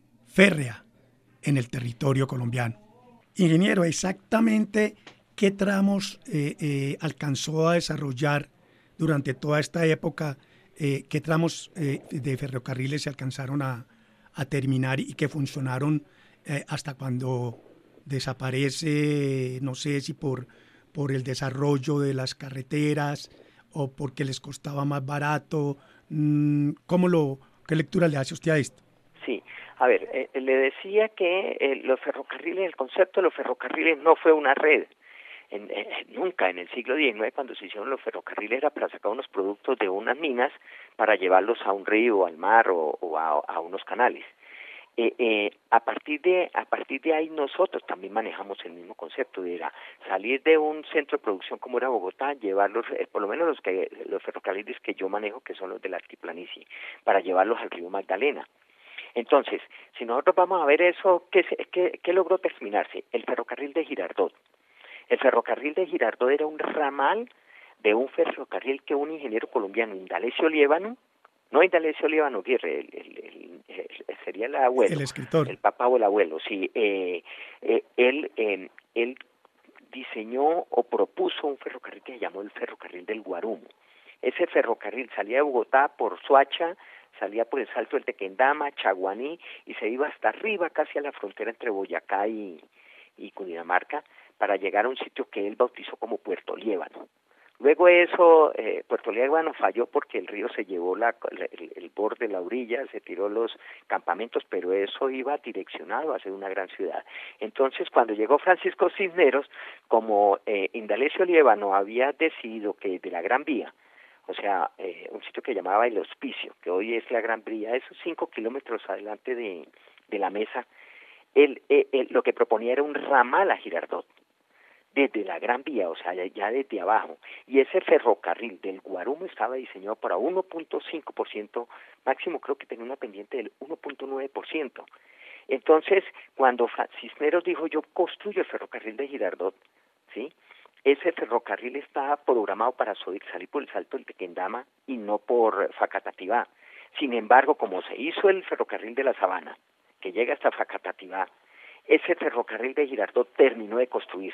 férrea en el territorio colombiano. Ingeniero, exactamente qué tramos eh, eh, alcanzó a desarrollar durante toda esta época, eh, qué tramos eh, de ferrocarriles se alcanzaron a, a terminar y que funcionaron eh, hasta cuando desaparece, no sé si por, por el desarrollo de las carreteras o porque les costaba más barato. ¿Cómo lo, qué lectura le hace usted a esto? Sí, a ver, eh, le decía que eh, los ferrocarriles, el concepto de los ferrocarriles no fue una red. En, eh, nunca en el siglo diecinueve, cuando se hicieron los ferrocarriles, era para sacar unos productos de unas minas para llevarlos a un río, al mar o, o a, a unos canales. Eh, eh, a partir de a partir de ahí nosotros también manejamos el mismo concepto, de era salir de un centro de producción como era Bogotá, llevarlos, eh, por lo menos los que los ferrocarriles que yo manejo, que son los de la altiplanicie, para llevarlos al río Magdalena. Entonces, si nosotros vamos a ver eso, ¿qué, qué, qué logró terminarse? El ferrocarril de Girardot. El ferrocarril de Girardot era un ramal de un ferrocarril que un ingeniero colombiano, Indalecio Liévano, no Indalecio Liévano Aguirre, el, el, el, el, sería el abuelo, el escritor, el papá o el abuelo, sí, eh, eh, él, eh, él diseñó o propuso un ferrocarril que se llamó el ferrocarril del Guarumo. Ese ferrocarril salía de Bogotá por Soacha, salía por el Salto del Tequendama, Chaguaní, y se iba hasta arriba, casi a la frontera entre Boyacá y, y Cundinamarca, para llegar a un sitio que él bautizó como Puerto Liébano. Luego eso, eh, Puerto Liébano falló porque el río se llevó la, el, el borde de la orilla, se tiró los campamentos, pero eso iba direccionado a ser una gran ciudad. Entonces, cuando llegó Francisco Cisneros, como eh, Indalecio Liévano había decidido que de la Gran Vía, o sea, eh, un sitio que llamaba El Hospicio, que hoy es la Gran Vía, esos cinco kilómetros adelante de, de la mesa, él, él, él lo que proponía era un ramal a Girardot, desde la Gran Vía, o sea, ya desde abajo, y ese ferrocarril del Guarumo estaba diseñado para uno punto cinco por ciento, máximo creo que tenía una pendiente del uno punto nueve por ciento. Entonces, cuando Cisneros dijo, yo construyo el ferrocarril de Girardot, ¿sí?, ese ferrocarril estaba programado para salir por el Salto del Tequendama y no por Facatativá. Sin embargo, como se hizo el ferrocarril de la Sabana, que llega hasta Facatativá, ese ferrocarril de Girardot terminó de construirse.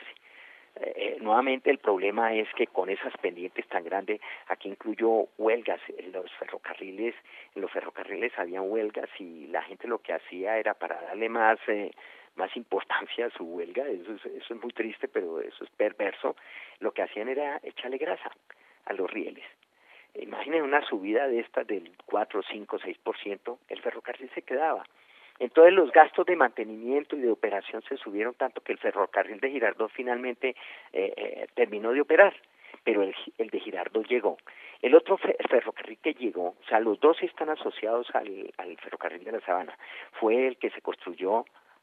Eh, nuevamente el problema es que con esas pendientes tan grandes, aquí incluyó huelgas, en los ferrocarriles, en los ferrocarriles habían huelgas y la gente lo que hacía era para darle más eh, más importancia a su huelga, eso es, eso es muy triste, pero eso es perverso, lo que hacían era echarle grasa a los rieles. Imaginen una subida de esta del cuatro, cinco, seis por ciento, el ferrocarril se quedaba. Entonces los gastos de mantenimiento y de operación se subieron tanto que el ferrocarril de Girardot finalmente eh, eh, terminó de operar, pero el, el de Girardot llegó. El otro fe, el ferrocarril que llegó, o sea, los dos están asociados al, al ferrocarril de la Sabana, fue el que se construyó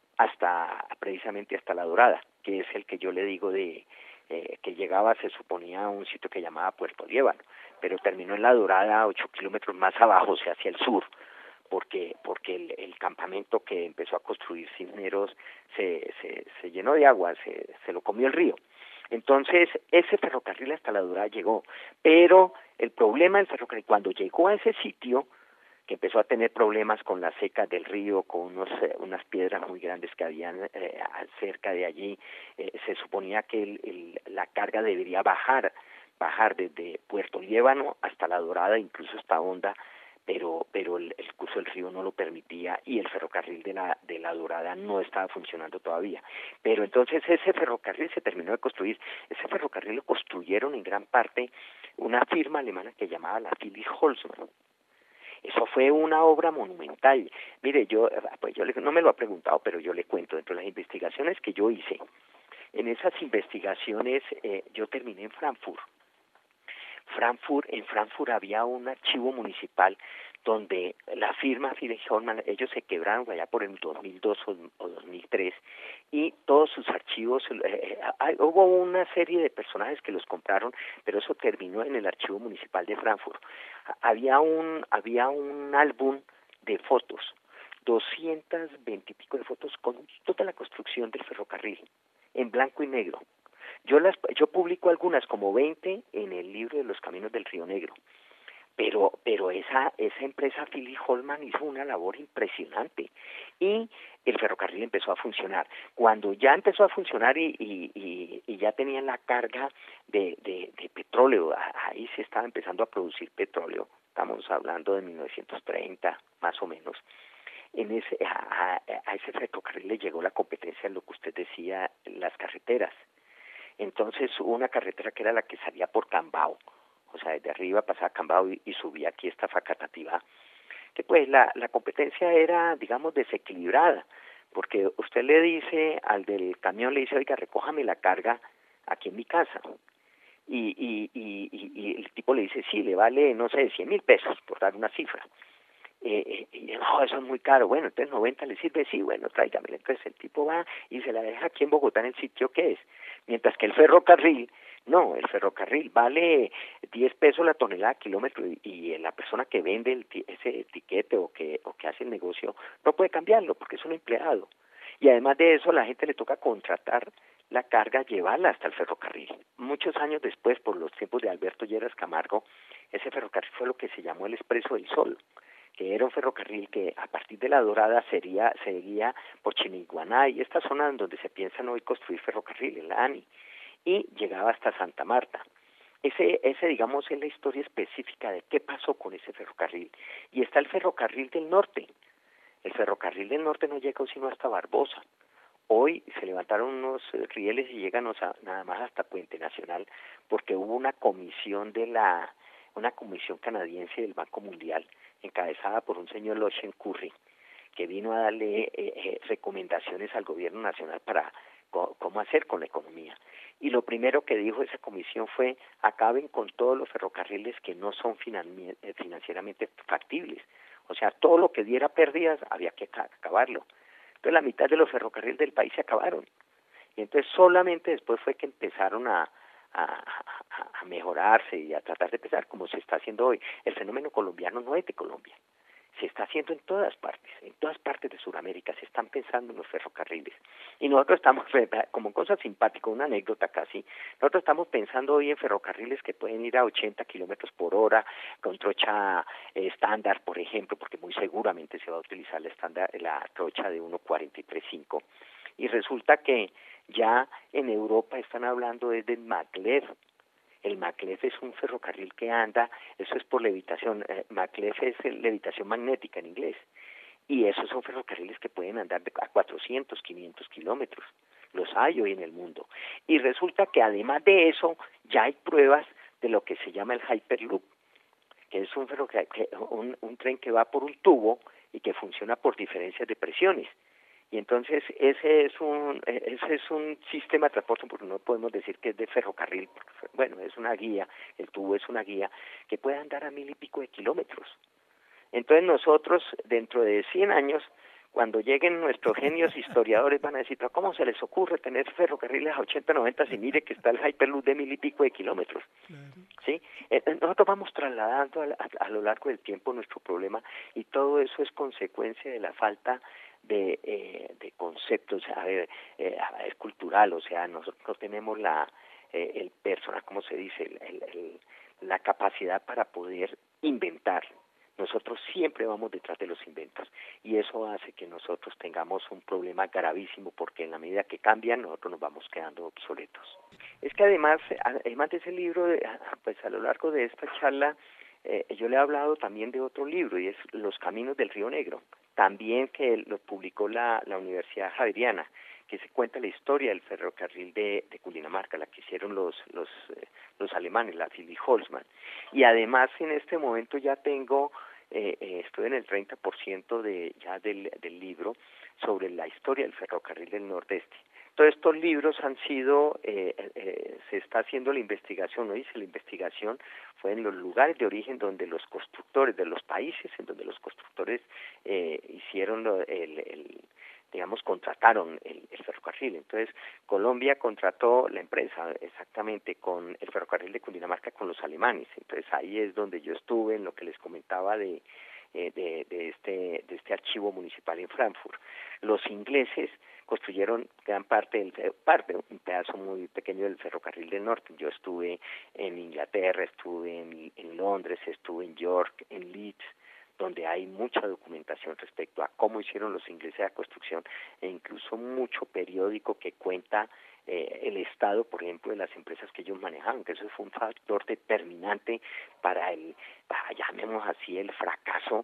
hasta precisamente hasta La Dorada, que es el que yo le digo de eh, que llegaba, se suponía, a un sitio que llamaba Puerto Liébano, pero terminó en La Dorada, ocho kilómetros más abajo, o sea, hacia el sur, porque porque el, el campamento que empezó a construir Cisneros se, se, se llenó de agua, se, se lo comió el río. Entonces, ese ferrocarril hasta La Dorada llegó, pero el problema del ferrocarril, cuando llegó a ese sitio, que empezó a tener problemas con la seca del río, con unos, eh, unas piedras muy grandes que habían eh, cerca de allí, eh, se suponía que el, el, la carga debería bajar, bajar desde Puerto Liébano hasta La Dorada, incluso hasta Honda, pero pero el, el curso del río no lo permitía y el ferrocarril de la de la Dorada no estaba funcionando todavía. Pero entonces ese ferrocarril se terminó de construir. Ese ferrocarril lo construyeron en gran parte una firma alemana que llamaba la Philips Holzmann. Eso fue una obra monumental. Mire, yo pues yo le, no me lo ha preguntado, pero yo le cuento, dentro de las investigaciones que yo hice, en esas investigaciones eh, yo terminé en Frankfurt. Frankfurt, en Frankfurt había un archivo municipal donde la firma Philips Holzmann, ellos se quebraron allá por el dos mil dos o, o dos mil tres, y todos sus archivos, eh, eh, hubo una serie de personajes que los compraron, pero eso terminó en el archivo municipal de Frankfurt. Había un, había un álbum de fotos, doscientas veinte y pico de fotos con toda la construcción del ferrocarril, en blanco y negro. Yo las yo publico algunas, como veinte, en el libro de los Caminos del Río Negro, pero pero esa esa empresa Philips Holzmann hizo una labor impresionante y el ferrocarril empezó a funcionar. Cuando ya empezó a funcionar y y, y, y ya tenían la carga de, de, de petróleo, ahí se estaba empezando a producir petróleo, estamos hablando de mil novecientos treinta más o menos. en ese a, a, a ese ferrocarril le llegó la competencia en lo que usted decía, las carreteras. Entonces hubo una carretera que era la que salía por Cambao, o sea, desde arriba pasaba Cambao y, y subía aquí esta Facatativá, que pues la, la competencia era, digamos, desequilibrada, porque usted le dice al del camión, le dice, oiga, recójame la carga aquí en mi casa, y, y, y, y, y el tipo le dice, sí, le vale, no sé, cien mil pesos, por dar una cifra. Eh, y no, eso es muy caro. Bueno, entonces noventa le sirve, sí, bueno, tráigamela. Entonces el tipo va y se la deja aquí en Bogotá en el sitio que es. Mientras que el ferrocarril, no, el ferrocarril vale diez pesos la tonelada kilómetro y, y la persona que vende el ese etiquete o que, o que hace el negocio no puede cambiarlo porque es un empleado. Y además de eso, a la gente le toca contratar la carga, llevarla hasta el ferrocarril. Muchos años después, por los tiempos de Alberto Lleras Camargo, ese ferrocarril fue lo que se llamó el Expreso del Sol, que era un ferrocarril que a partir de La Dorada sería, seguía por Chiniguaná y esta zona en donde se piensan hoy construir ferrocarril, en la A N I, y llegaba hasta Santa Marta. Ese, ese, digamos, es la historia específica de qué pasó con ese ferrocarril. Y está el ferrocarril del norte. El ferrocarril del norte no llegó sino hasta Barbosa. Hoy se levantaron unos rieles y llegan nada más hasta Puente Nacional porque hubo una comisión de la, una comisión canadiense del Banco Mundial encabezada por un señor Lochen Curry, que vino a darle eh, eh, recomendaciones al gobierno nacional para co cómo hacer con la economía. Y lo primero que dijo esa comisión fue, acaben con todos los ferrocarriles que no son finan financieramente factibles. O sea, todo lo que diera pérdidas había que acabarlo. Entonces la mitad de los ferrocarriles del país se acabaron. Y entonces solamente después fue que empezaron a, a, a, a mejorarse y a tratar de empezar como se está haciendo hoy. El fenómeno colombiano no es de Colombia, se está haciendo en todas partes, en todas partes de Sudamérica se están pensando en los ferrocarriles. Y nosotros estamos, como cosa simpática, una anécdota casi, nosotros estamos pensando hoy en ferrocarriles que pueden ir a ochenta kilómetros por hora, con trocha eh, estándar, por ejemplo, porque muy seguramente se va a utilizar la, estándar, la trocha de uno cuarenta y tres punto cinco. Y resulta que ya en Europa están hablando desde el maglev. El maglev es un ferrocarril que anda, eso es por levitación, eh, maglev es levitación magnética en inglés, y esos son ferrocarriles que pueden andar de a cuatrocientos, quinientos kilómetros, los hay hoy en el mundo. Y resulta que además de eso, ya hay pruebas de lo que se llama el Hyperloop, que es un, ferrocarril, un, un tren que va por un tubo y que funciona por diferencias de presiones. Y entonces ese es un ese es un sistema de transporte, porque no podemos decir que es de ferrocarril, porque, bueno, es una guía, el tubo es una guía que puede andar a mil y pico de kilómetros. Entonces nosotros, dentro de cien años, cuando lleguen nuestros genios historiadores, van a decir, pero ¿cómo se les ocurre tener ferrocarriles a ochenta, noventa si mire que está el Hyperloop de mil y pico de kilómetros? Claro. ¿Sí? Nosotros vamos trasladando a, a, a lo largo del tiempo nuestro problema y todo eso es consecuencia de la falta de, eh, de conceptos, a ver, eh, es cultural, o sea, nosotros tenemos la eh, el personal, ¿cómo se dice? El, el, el, la capacidad para poder inventar. Nosotros siempre vamos detrás de los inventos y eso hace que nosotros tengamos un problema gravísimo porque en la medida que cambian nosotros nos vamos quedando obsoletos. Es que además, además de ese libro, pues a lo largo de esta charla eh, yo le he hablado también de otro libro y es Los Caminos del Río Negro, también que lo publicó la, la Universidad Javeriana, que se cuenta la historia del ferrocarril de, de Cundinamarca, la que hicieron los los eh, los alemanes, la Philipp Holzmann. Y además en este momento ya tengo, eh, eh, estoy en el treinta por ciento de ya del, del libro sobre la historia del ferrocarril del Nordeste. Todos estos libros han sido, eh, eh, se está haciendo la investigación, no hice la investigación, fue en los lugares de origen donde los constructores, de los países en donde los constructores eh, hicieron lo, el, el digamos, contrataron el, el ferrocarril. Entonces, Colombia contrató la empresa exactamente con el ferrocarril de Cundinamarca con los alemanes. Entonces, ahí es donde yo estuve en lo que les comentaba de, eh, de, de, este, de este archivo municipal en Frankfurt. Los ingleses construyeron gran parte, del, parte, un pedazo muy pequeño del ferrocarril del norte. Yo estuve en Inglaterra, estuve en, en Londres, estuve en York, en Leeds, donde hay mucha documentación respecto a cómo hicieron los ingleses la construcción e incluso mucho periódico que cuenta eh, el estado, por ejemplo, de las empresas que ellos manejaban, que eso fue un factor determinante para el, para, llamemos así, el fracaso de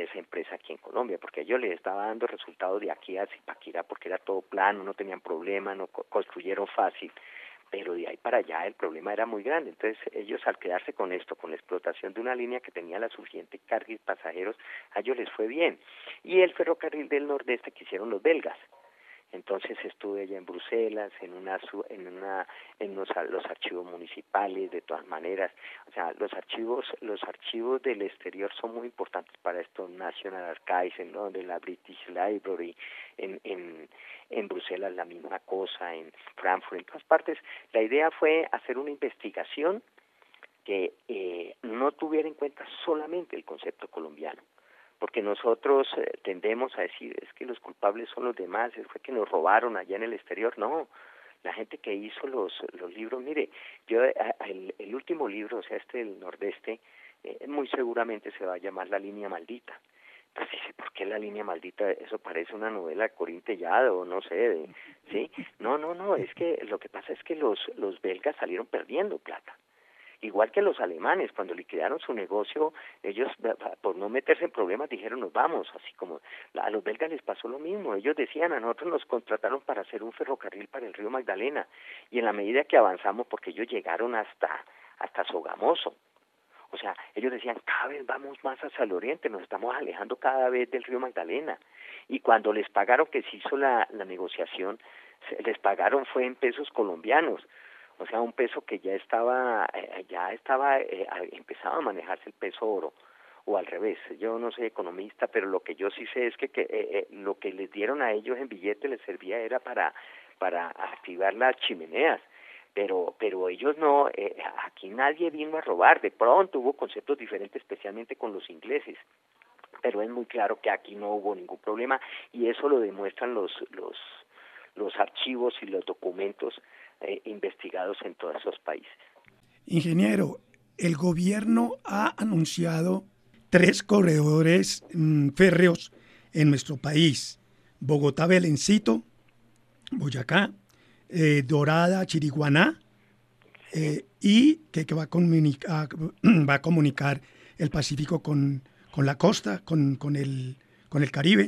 esa empresa aquí en Colombia, porque ellos les estaba dando resultados de aquí a Zipaquirá porque era todo plano, no tenían problema, no co- construyeron fácil, pero de ahí para allá el problema era muy grande. Entonces ellos, al quedarse con esto, con la explotación de una línea que tenía la suficiente carga y pasajeros, a ellos les fue bien. Y el ferrocarril del Nordeste que hicieron los belgas. Entonces estuve allá en Bruselas, en una en una en los, los archivos municipales, de todas maneras. O sea, los archivos los archivos del exterior son muy importantes para esto. National Archives en Londres, la British Library, en en en Bruselas la misma cosa, en Frankfurt, en todas partes. La idea fue hacer una investigación que eh, no tuviera en cuenta solamente el concepto colombiano, porque nosotros eh, tendemos a decir, es que los culpables son los demás, fue que nos robaron allá en el exterior. No, la gente que hizo los los libros, mire, yo el, el último libro, o sea, este del Nordeste, eh, muy seguramente se va a llamar La Línea Maldita. Pues dice, ¿por qué La Línea Maldita? Eso parece una novela de Corín Tellado, o no sé, de, ¿sí? No, no, no, es que lo que pasa es que los los belgas salieron perdiendo plata. Igual que los alemanes, cuando liquidaron su negocio, ellos, por no meterse en problemas, dijeron, nos vamos, así como a los belgas les pasó lo mismo. Ellos decían, a nosotros nos contrataron para hacer un ferrocarril para el río Magdalena, y en la medida que avanzamos, porque ellos llegaron hasta hasta Sogamoso, o sea, ellos decían, cada vez vamos más hacia el oriente, nos estamos alejando cada vez del río Magdalena, y cuando les pagaron, que se hizo la, la negociación, se, les pagaron fue en pesos colombianos, o sea, un peso que ya estaba, eh, ya estaba, eh, empezaba a manejarse el peso oro, o al revés. Yo no soy economista, pero lo que yo sí sé es que, que eh, eh, lo que les dieron a ellos en billete les servía era para para activar las chimeneas, pero pero ellos no, eh, aquí nadie vino a robar. De pronto hubo conceptos diferentes, especialmente con los ingleses, pero es muy claro que aquí no hubo ningún problema, y eso lo demuestran los los los archivos y los documentos eh, investigados en todos esos países. Ingeniero, el gobierno ha anunciado tres corredores mmm, férreos en nuestro país: Bogotá-Belencito, Boyacá, eh, Dorada, Chiriguaná, eh, y que, que va, a comunicar, va a comunicar el Pacífico con, con la costa, con, con, el, con el Caribe,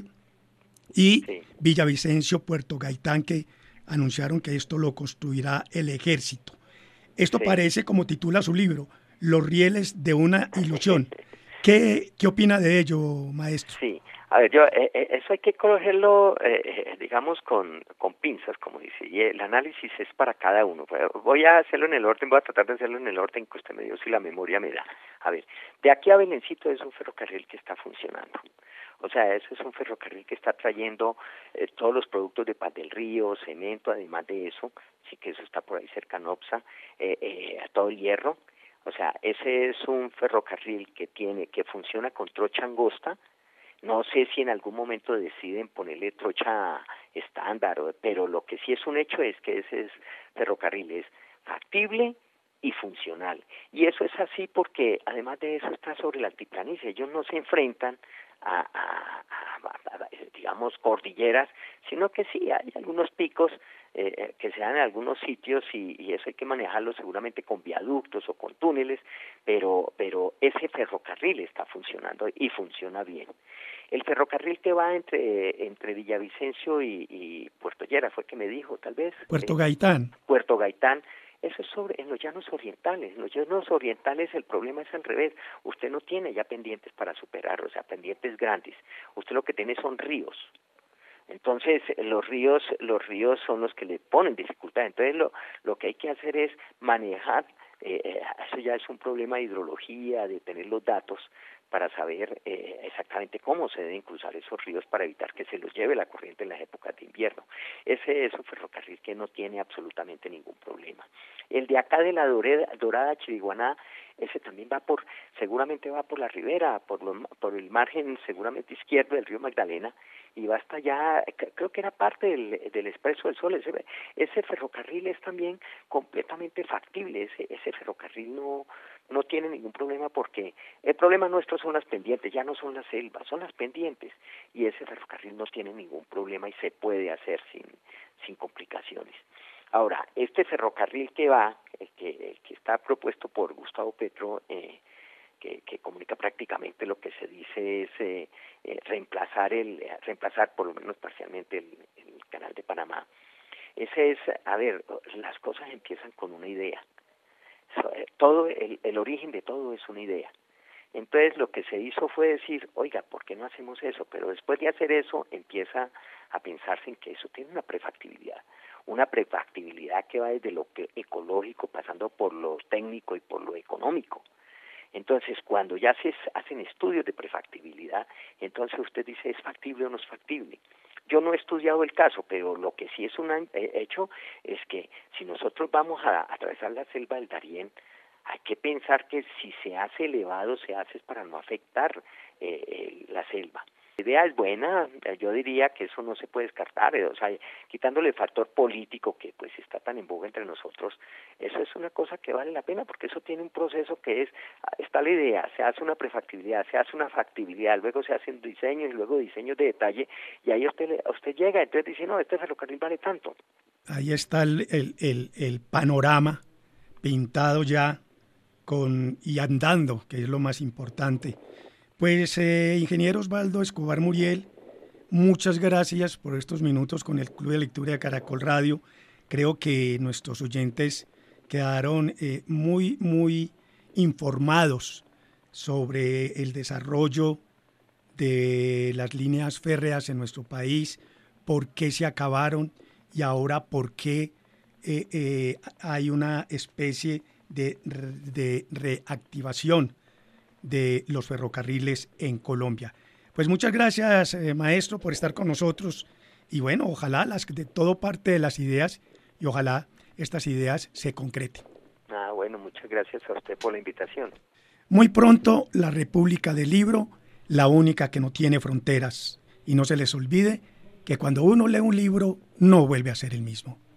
y Sí. Villavicencio, Puerto Gaitán, que anunciaron que esto lo construirá el ejército. Esto Sí. parece, como titula su libro, Los rieles de una ilusión. ¿Qué, qué opina de ello, maestro? Sí, a ver, yo eh, eh, eso hay que cogerlo, eh, eh, digamos, con, con pinzas, como dice, y el análisis es para cada uno. Voy a hacerlo en el orden, voy a tratar de hacerlo en el orden que usted me dio, si la memoria me da. A ver, de aquí a Belencito es un ferrocarril que está funcionando. O sea, eso es un ferrocarril que está trayendo eh, todos los productos de Paz del Río, cemento, además de eso, sí que eso está por ahí cerca, Nopsa, eh, eh, a todo el hierro. O sea, ese es un ferrocarril que tiene, que funciona con trocha angosta. No sé si en algún momento deciden ponerle trocha estándar, pero lo que sí es un hecho es que ese es, ferrocarril es factible y funcional. Y eso es así porque además de eso está sobre la altiplanicie. Ellos no se enfrentan a, a, a, a digamos, cordilleras, sino que sí hay algunos picos eh, que se dan en algunos sitios, y, y eso hay que manejarlo seguramente con viaductos o con túneles, pero pero ese ferrocarril está funcionando y funciona bien. El ferrocarril que va entre entre Villavicencio y, y Puerto Lleras, fue que me dijo, tal vez. Puerto eh, Gaitán. Puerto Gaitán. Eso es sobre en los llanos orientales. En los llanos orientales el problema es al revés. Usted no tiene ya pendientes para superar, o sea, pendientes grandes. Usted lo que tiene son ríos. Entonces, los ríos los ríos son los que le ponen dificultad. Entonces, lo lo que hay que hacer es manejar, eh, eso ya es un problema de hidrología, de tener los datos para saber eh, exactamente cómo se deben cruzar esos ríos para evitar que se los lleve la corriente en las épocas de invierno. Ese es un ferrocarril que no tiene absolutamente ningún problema. El de acá de la Dorada, Dorada Chiriguaná, ese también va por, seguramente va por la ribera, por, lo, por el margen seguramente izquierdo del río Magdalena, y va hasta allá, creo que era parte del, del Expreso del Sol. Ese, ese ferrocarril es también completamente factible. Ese, ese ferrocarril no no tiene ningún problema, porque el problema nuestro son las pendientes, ya no son las selvas, son las pendientes, y ese ferrocarril no tiene ningún problema y se puede hacer sin sin complicaciones. Ahora, este ferrocarril que va, el que, el que está propuesto por Gustavo Petro, eh, que, que comunica prácticamente lo que se dice es eh, eh, reemplazar el eh, reemplazar por lo menos parcialmente el, el canal de Panamá. Ese es, a ver, las cosas empiezan con una idea. Todo el, el origen de todo es una idea. Entonces lo que se hizo fue decir, oiga, ¿por qué no hacemos eso? Pero después de hacer eso empieza a pensarse en que eso tiene una prefactibilidad, una prefactibilidad que va desde lo que ecológico, pasando por lo técnico y por lo económico. Entonces, cuando ya se hacen estudios de prefactibilidad, entonces usted dice, ¿es factible o no es factible? Yo no he estudiado el caso, pero lo que sí es un hecho es que si nosotros vamos a atravesar la selva del Darién, hay que pensar que si se hace elevado, se hace para no afectar eh, eh, la selva. La idea es buena, yo diría que eso no se puede descartar, o sea, quitándole el factor político que pues está tan en boga entre nosotros, eso es una cosa que vale la pena, porque eso tiene un proceso que es, está la idea, se hace una prefactibilidad, se hace una factibilidad, luego se hacen diseños y luego diseños de detalle, y ahí usted, usted llega, entonces dice, no, este ferrocarril vale tanto. Ahí está el, el, el, el panorama pintado ya con y andando, que es lo más importante. Pues, eh, ingeniero Osvaldo Escobar Muriel, muchas gracias por estos minutos con el Club de Lectura de Caracol Radio. Creo que nuestros oyentes quedaron eh, muy, muy informados sobre el desarrollo de las líneas férreas en nuestro país, por qué se acabaron y ahora por qué eh, eh, hay una especie de, de reactivación de los ferrocarriles en Colombia. Pues muchas gracias, eh, maestro, por estar con nosotros y bueno, ojalá las de todo parte de las ideas y ojalá estas ideas se concreten. Ah, bueno, muchas gracias a usted por la invitación. Muy pronto, la República del Libro, la única que no tiene fronteras. Y no se les olvide que cuando uno lee un libro, no vuelve a ser el mismo.